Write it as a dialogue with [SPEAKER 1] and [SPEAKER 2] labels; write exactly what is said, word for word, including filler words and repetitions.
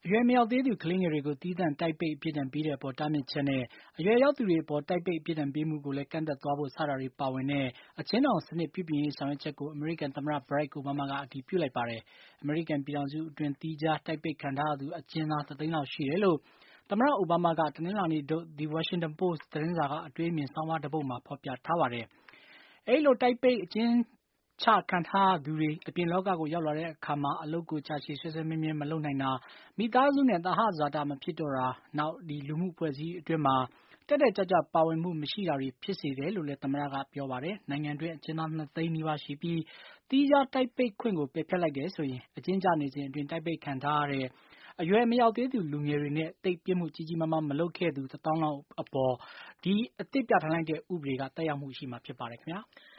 [SPEAKER 1] အရွယ်မရောက်သေးသူကလေးငယ်တွေကိုသီးသန့်တိုက်ပိတ်အပြစ်ဒဏ်ပေးတဲ့အပေါ်တားမြစ်ချက်နဲ့အရွယ်ရောက်သူတွေအပေါ်တိုက်ပိတ်အပြစ်ဒဏ်ပေးမှုကိုလည်းကန့်သက်သွားဖို့စတာတွေပါဝင်တဲ့အကျဉ်းထောင်စနစ်ပြုပြင်ရေးဆောင်ရွက်ချက်ကိုအမေရိကန်သမ္မတ Barack Obama ကအတည်ပြုလိုက်ပါတယ်။ အမေရိကန်ပြည်ထောင်စုအတွင်းသီးခြားတိုက်ပိတ်ခံထားရသူအကျဉ်းသားတသိန်းလောက်ရှိတယ်လို့သမ္မတအိုဘားမားကတနင်္လာနေ့ထုတ် The Washington Post သတင်းစာကအတွေးအမြင်ဆောင်းပါးတပုဒ်မှာဖော်ပြထားပါတယ်။ အဲဒီလိုတိုက်ပိတ်အကျဉ်းချခံထားရသူတွေအပြင်လောကကိုရောက်လာတဲ့အခါမှာအလုပ်ကိုကြာရှည်ဆွဲဆွဲမြဲမြဲမလုပ်နိုင်တာမိသားစုနဲ့သဟဇာတမဖြစ်တော့တာနောက်လူမှုအဖွဲ့အစည်းအတွင်းမှာတက်တက်ကြွကြွပါဝင်မှုမရှိတာတွေဖြစ်စေတယ်လို့လည်းသမ္မတကပြောပါတယ်။နိုင်ငံတွင်းအကျဉ်းသားနှစ်သိန်းနီးပါးရှိပြီးသီးခြားတိုက်ပိတ်ခွင့်ကိုပယ်ဖျက်လိုက်တယ်ဆိုရင်အကျဉ်းကျနေစဉ်အတွင်းတိုက်ပိတ်ခံထားရတဲ့အရွယ်မရောက်သေးသူလူငယ်တွေနဲ့သိပ်ပြစ်မှုကြီးကြီးမားမားမလုပ်ခဲ့သူတသောင်းလောက်အပေါ်ဒီအသစ်ပြဌာန်းလိုက်တဲ့ဥပဒေကသက်ရောက်မှုရှိမှာဖြစ်ပါတယ်ခင်ဗျာ။